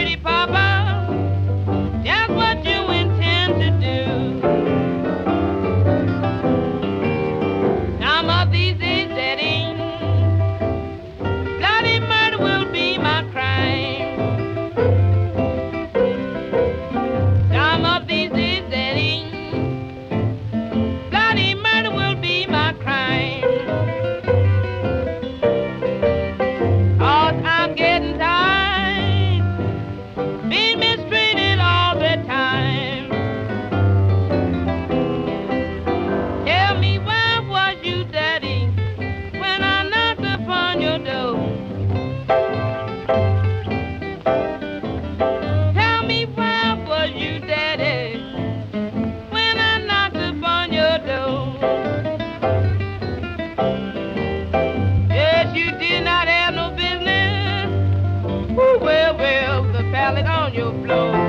Daddy, Papa, just what you intend to do. Some of these days, Daddy, bloody murder will be my crime. Some of these days, Daddy, bloody murder will be my crime. 'Cause I'm getting tired, being mistreated all the time. Tell me, where was you, Daddy, when I knocked upon your door? Tell me, where was you, Daddy, when I knocked upon your door? Yes, you did not have no business. Ooh, well, the pallet on your floor.